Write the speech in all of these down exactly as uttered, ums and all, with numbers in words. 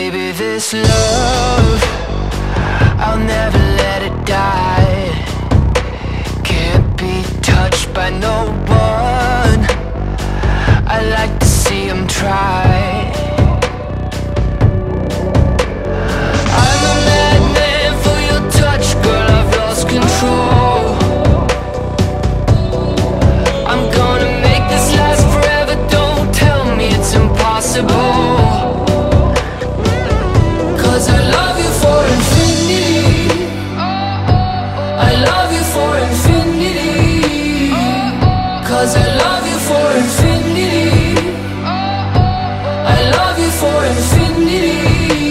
Baby, this love, I'll never let it die. Can't be touched by no one. I like to see them try. I'm a madman for your touch, girl, I've lost control. I'm gonna make this last forever, don't tell me it's impossible. Cause I love you for infinity. I love you for infinity. Cause I love you for infinity. I love you for infinity.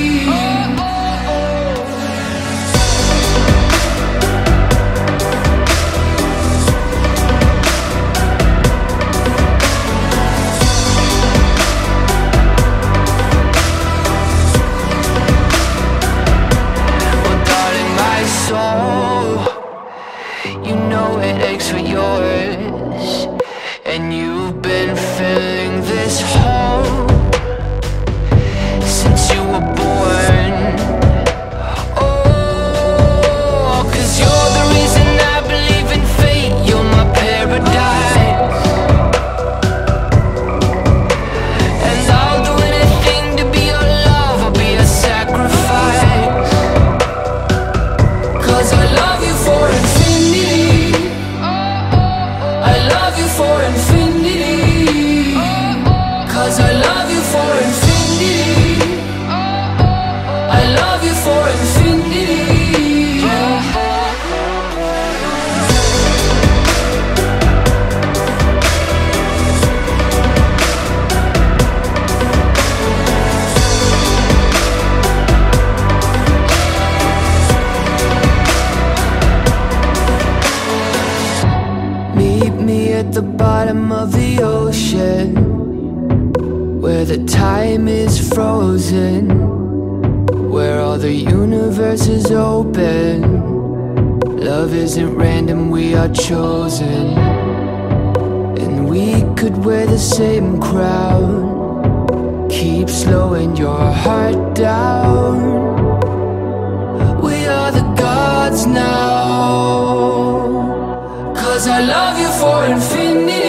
You know it aches for yours, and you've been filling this hole since you were born. Oh, 'cause you're the reason I believe in fate. You're my paradise, and I'll do anything to be your love. I'll be a sacrifice. 'Cause I love you for infinity. I love you for infinity. Cause I love you for infinity. I love you for infinity. Meet me at the bottom of the ocean, where the time is frozen, where all the universe is open. Love isn't random, we are chosen. And we could wear the same crown. Keep slowing your heart down. We are the gods now. 'Cause I love you for infinity.